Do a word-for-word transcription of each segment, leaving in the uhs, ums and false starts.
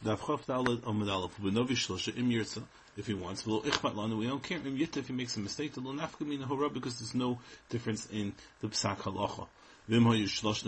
if he wants. We don't care if he makes a mistake, because there's no difference in the psak halacha. The Gemara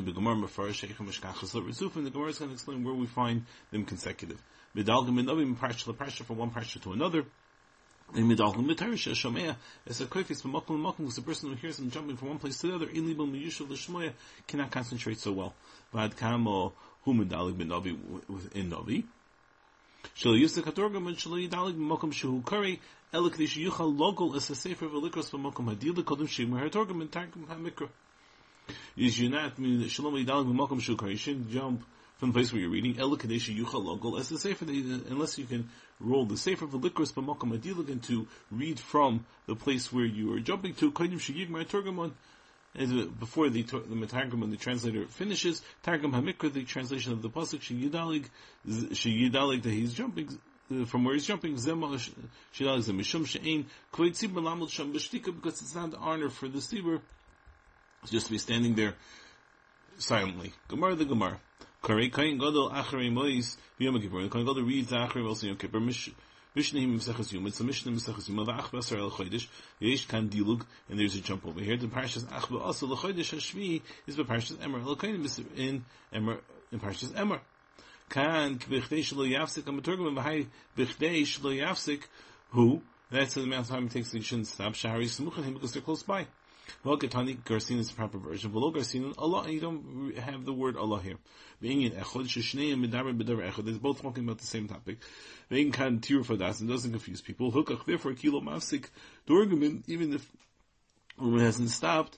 is going to explain where we find them consecutive. From one parsha to another. It's a koifis from makom makom, because the person who hears him jumping from one place to the other cannot concentrate so well. Vad kamo hu medalig ben navi in navi. Shall use the katorgam and shall yidalig makom shehu kari elikdish yuchal local as a sefer velikros from makom hadil the kodum shimmer hatorgam and targum hamikra. Is you not mean shalom yidalig makom shehu kari? You shouldn't jump from the place where you're reading elikdish yuchal local as a sefer, unless you can roll the sefer velikros from makom hadil and to read from the place where you are jumping to kodum sheyiv hatorgam. And before the the Targum, the translator finishes, Targum Hamikra, the translation of the pasuk, Sheyidalig, Sheyidalig, that he's jumping uh, from where he's jumping. Zema Sheyidalig Zemishum Shein Kveit Tzibur Lamud Sham B'Shtika, because it's not honor for the tzibur just to be standing there silently. Gemara the Gemara. Karei Kain Gadol Acharei Mois B'Yom Kippur. The Kain Gadol reads the Acharei Mois Yom Kippur. Mishnahim Mesechus Yom. It's a Mishnah Mesechus Yom. V'ach Basar El Chodesh. Yesh Kan Dilug, and there's a jump over here. The Parshas Ach Ba'asa LeChodesh Hashvi is by Parshas Emor. L'Kainim is in Emor, in Parshas Emor. Kan B'Chdei Shlo Yafsik. I'm a Turgum B'Hai B'Chdei Shlo Yafsik. Who? That's the amount of time it takes that you shouldn't stop. Shahari Smuchim, because they're close by. Well, Ketani Garcin is the proper version. V'lo Garcin Allah, and you don't have the word Allah here. Being in Echod Sheshnei Medaber Bedaber Echod, they're both talking about the same topic. Being Kan Tir Fadas, and doesn't confuse people. Hukach, therefore Kilo Mafsik Dorgamin, even if it hasn't stopped.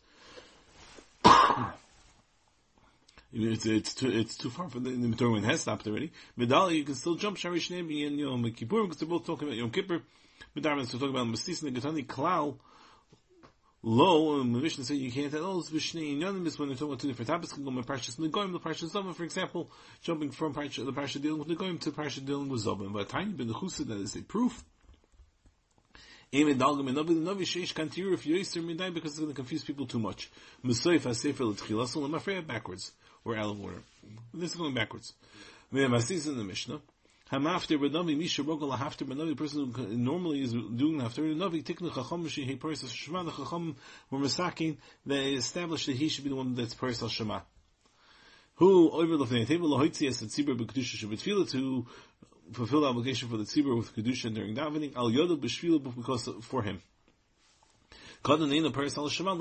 It's, it's too it's too far for the, the Torah when it has stopped already. Medali, you can still jump Shari Shnei and Yom Kippur, because they're both talking about Yom Kippur. Medaber, so talking about Mastis and the Getani Klal. Low, and the Mishnah said you can't tell those Vishnei Yonimis when they're talking about two different topics. Can go with Parshas Negoim, the Parshas Zobah, for example, jumping from Parsha, the Parsha dealing with Negoim to the Parsha dealing with Zobah. But a tiny bit of Chusa, that is a proof. Amen Dalgam and Navi, the Navi Sheish Kantir, if you Yisr Midai, because it's going to confuse people too much. Musaif HaSefer L'Tchilasul, I'm afraid backwards, or out of order. This is going backwards. We have Asis in the Mishnah. Hamafter b'navi misha rogel hafter b'navi. The person who normally is doing hafter b'navi tiknu chacham shehi paris al shema. The chacham were masaking. They established that he should be the one that's paris al shema. Who over the table lahoitzi as the tzibur b'kedusha shebetfila, to fulfill the obligation for the tzibur with kedusha during davening al yodu b'shvila, because for him. Because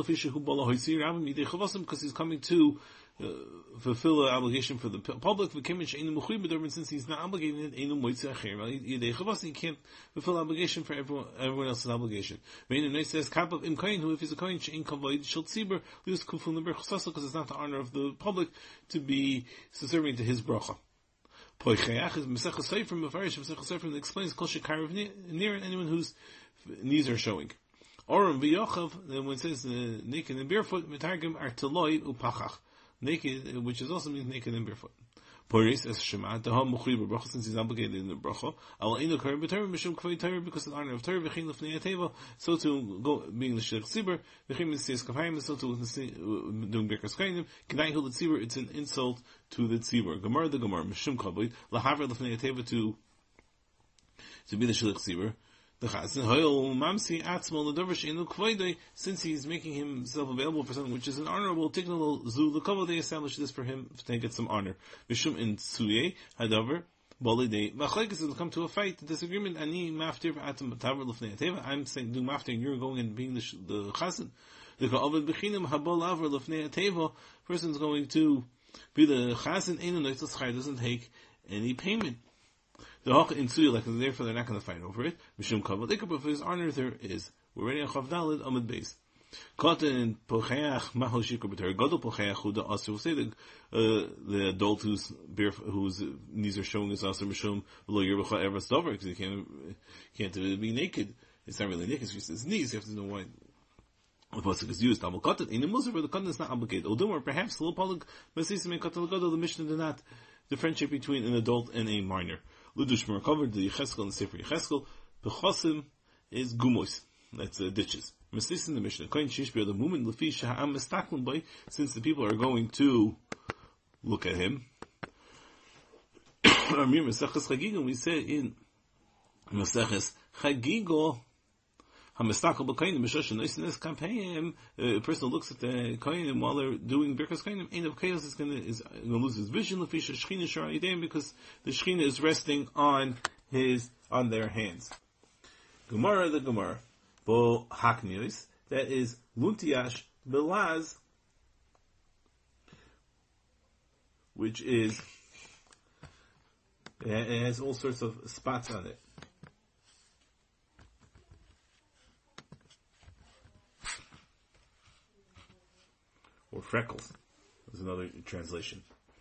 he's coming to uh, fulfill the obligation for the public. Since he's not obligated, he can't fulfill the obligation for everyone, everyone else's obligation. It says, who if he's a kohen, because it's not the honor of the public to be subservient to his bracha. It explains near anyone whose knees are showing. Oram v'yochav, then when it says uh, naked and barefoot, metargim are teloi upachach, naked, which is also means naked and barefoot. Poris as shema, taham muchri b'bracha, since he's obligated in the bracha. Al inu karim b'torah mishum kvei torah, because of the honor of Torah, v'chin l'fnei ateva, so to go being the shlich tzibur, v'chin l'siyas kafayim, so to doing birkas kainim, k'nai hu l'tzibur, it's an insult to the tzibur. Gemara the Gemara mishum kavod, lahaver l'fnei ateva, to to be the shlich tzibur. The Chazan Hoyel Mamsi Atzmo L'Dovish Inu Kvoidei, since he's making himself available for something which is an honorable Tignal Zu L'Kovo, they established this for him to get some honor. Mishum in Tsuye Hadover Bolidei Machlekes will come to a fight, the disagreement. Ani Maftir Atam Bataver L'Fnei Ateva. I'm saying do Maftir, and you're going and being the the Chazan. The Ka'ovid Bechinim Habol Aver L'Fnei Ateva. Person's going to be the Chazan. Einu Noitzos Chai, doesn't take any payment. The Hoch in Tsuya, like, therefore they're not going to fight over it. Mishum Kavod Ikar, but for his honor there is. We're ready on Chav Daled, Amud Beis. Koten Pocheach Mahal Shikar B'Torah Gadol Pocheach Huda Aser. We'll say the, uh, the adult whose bare, whose knees are showing is Aser Mishum Lo Yerbacha Ever Stover, because he can't, can't be naked. It's not really naked, it's just his knees. You have to know why the pasuk is used. Amal Koten, in the Musar, where the Koten is not obligated. Although, or perhaps, Lo Palag Mesisim and Koten Gadol, the Mishnah did not differentiate between an adult and a minor. Ludush Mer covered the Yecheskel and the Sefer Yecheskel. Bechosim is gumos. That's uh, ditches. Meslis in the Mishnah. Koin shish be the moment lefi shaham mistaklim by, since the people are going to look at him. Maseches Chagigo, we say in Maseches Chagigo, Hamistakel b'Kohanim b'Shoshan Noisinus Kampayim. A person looks at the Kohanim while they're doing Birkas Kohanim. Ein of chaos is going to is going to lose his vision. Lefisha Shechina Shara Yidayim, because the Shechina is resting on his on their hands. Gemara the Gemara Bo Haknius, that is Luntiash Belaz, which is it has all sorts of spots on it. Or freckles. There's another translation.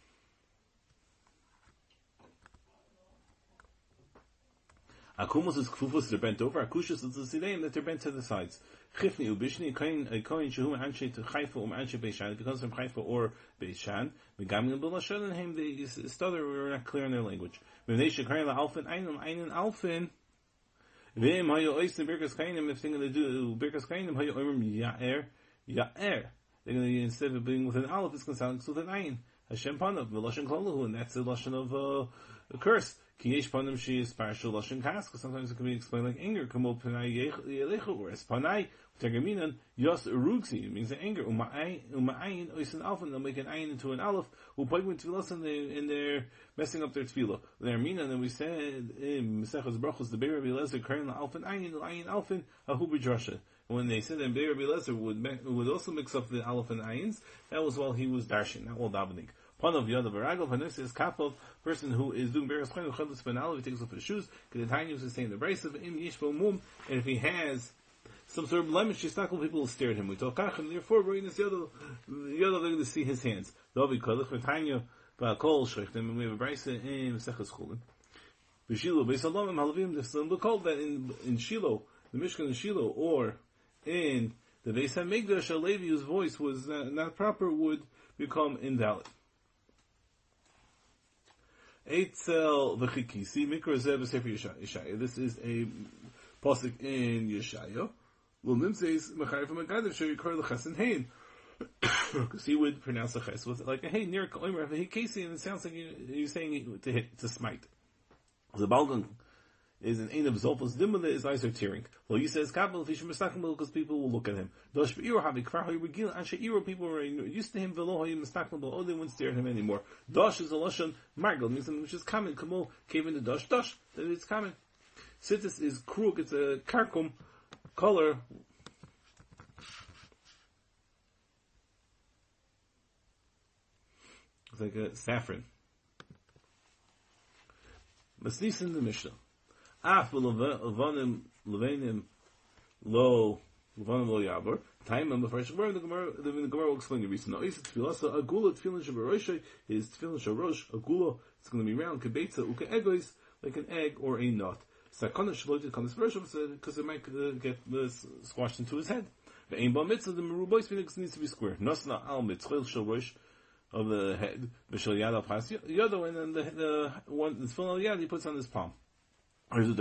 Akumos is kfufos, they're bent over. Akushos is the sideim, that they're bent to the sides. Chifni ubishni, a kohen shehu anshe to Haifa um anshe Beishan. It becomes from Haifa or Beishan. Megamin b'lashon and him, they stutter, we're not clear in their language. V'nei shekhayin la'alfin, einum, einen alfin. V'im hayo oisne birkas kainim, if they're going to do birkas kainim, hayo oimim ya'er, ya'er. They're going to, instead of being with an aleph, it's going to sound with an ayin. Hashem panav, v'lashon klolahu, and that's the lashon of uh, a curse. Ki yesh panam she is partial lashon kas, because sometimes it can be explained like anger. Kamo panai yelechu, whereas panai, tegaminan, yos urugzi, it means the anger. Uma'ayin, uma'ayin, oisin alpha, they'll make an ayin into an aleph, u'paygwin tefillah, and they're messing up their tefillah. They're minan, and we said, in Mesechus Brachos, the Be'er Rabbi Lezer, karin la'alfin ayin, la'ayin alfin, ahu b'drasha. When they said that Be'er Rabbi Lezer would, would also mix up the aleph and ayins, that was while he was darshin, not while davening. Panav yadav aragel, Hanusi is kapov, person who is doing Be'er Chayin, Chadus Benalav, he takes off his shoes, Kedetanya was saying the brace of im yishvo mum, and if he has some sort of blemish, Shistakel, people will stare at him. We talk kach, and therefore we're going to see yadav, they're going to see his hands. Davi Kodach, Retanya, Ba'akol, Shechtem, and we have a brace in Mesechus Chulin. B'Shilo, B'Salom, Halavim, the Slim, called that in, in Shiloh, the Mishkan in Shiloh, or in the Beis HaMikdash, a Levi whose voice was uh, not proper would become invalid. Eitzel v'chikisi mikra zeh b'sefer Yeshaya. This is a pasuk in Yeshaya. Well, Nim says mechayif v'magadev sheyikor l'chasen hein, because he would pronounce the ches with like a hey near koimer v'chikisi, and it sounds like you're saying to hit to smite. The balgan is an ein of zolfos dimma, his eyes are tearing. Well, he says kabel fishim mistakmel, because people will look at him. Dosh be'iro havi kvar hoy regil anshe iro, people were used to him v'lo hoy mistakmel, oh, they wouldn't stare at him anymore. Dosh is a lashon margel, means something which is common. Kamo came in the dosh dosh, that it's common. Sitis is krug, it's a karkum color. It's like a saffron. Masnis in the Mishnah. Af levanim levanim lo levanim lo yavar. Time on the first word. The Gemara, the Gemara will explain the reason. No, is tefillah agula tefillin shabarosh is tefillin sharosh agula. It's going to be round kibetza uka egois, like an egg or a nut. Sakana shloited kanas verosh, because it might uh, get uh, squashed into his head. The aim ba mitzvah, the merubois phoenix needs to be square. Nasna al mitzvah sharosh of the head. B'shel yad al pas yodo, and then the the one the tefillin al yad he puts on his palm. In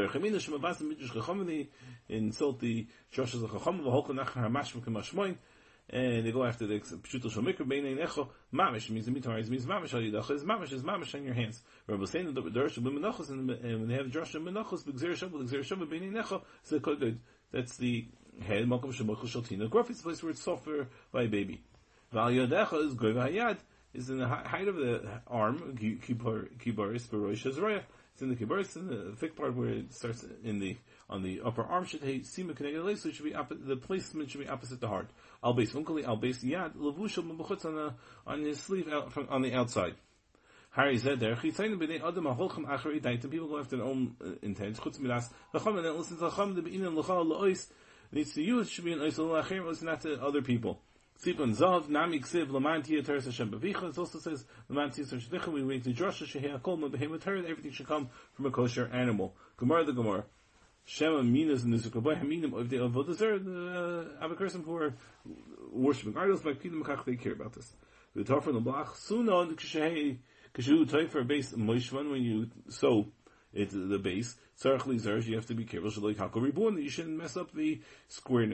Salt, the Josh is a Chacham, and they go after the Pshuto Shomikr, Beinei Necho, Mamish, means the Mitar, means Mamish, Al is Mamish, is Mamish on your hands. Rabbi saying that the Dersh of Menachos, and when they have Josh and Menachos, B'Gzer Shav, B'Gzer Shav, Beinei Necho, so good. That's the head, Malkum Shemoch Shaltina. Gruf is the place where it's softer by a baby. Val Yodecha is Goy Hayad, is in the height of the arm, Kibar, Kibaris, Barosh, Azraya. It's in the kibbutz, in the thick part where it starts in the on the upper arm. Should hey sima connected, so it should be opposite, the placement should be opposite the heart. Al base unkali, al base yad levushal mebachutz on the on his sleeve out from, on the outside. Harry said there. Chitzayin b'nei adam aholchem achari daitim. People go after their own uh, intent. Chutz midas lacham, and then listen to lacham the beinan lachal laois needs to use should be an ois lachim, was not to other people. Sipon Zav, Nami Ksiv, Lamantia, Teres Hashem Bavicha. It also says, Lamantia, Shadicha, we wait to Drasha, Shehea, Kolma, Behemoth, Teres, everything should come from a kosher animal. Gemara the Gemara. Shema, Minas, and Nizukabay, Haminim, of the Avodazer, the Abakursim who are worshipping idols, by Kidim Kach, they care about this. The Tafar, the Blach, Sunon, Kshehei, Kshu, Taif for a base, Moishvan, when you sow it, the base, Tzarech Lizarj, you have to be careful, Shalai Kako Reborn, that you shouldn't mess up the squareness.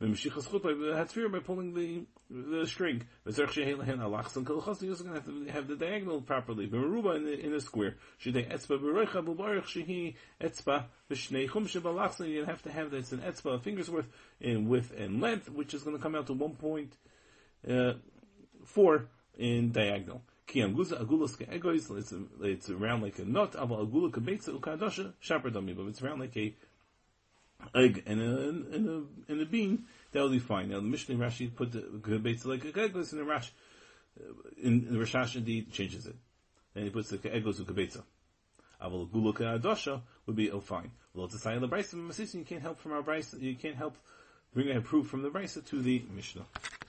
V'mishichas chutay hatzfir by pulling the the string. V'zerch shehelahen alachsan kolchas. You're also going to have to have the diagonal properly. V'meruba in the in a square. Shidei etzba b'roicha b'barich shehi etzba v'shnei chum shebalachsan. You have to have that it's an etzba, a finger's worth in width and length, which is going to come out to one point uh, four in diagonal. Kiyam guza agulas ke'egois. It's it's around like a nut. Aval agula kebeitza ukadasha shaperdami. But it's around like a egg and a, and a, and a bean, that will be fine. Now the Mishnah Rashi put the kebeitza like a egos in the Rash, in, in the Rashash indeed changes it. And he puts the egos ukebeitza. Aval agula ke'adasha would be oh fine. Well, it's a sign of the brisa. You can't help from our brisa. You can't help bring a proof from the brisa to the Mishnah.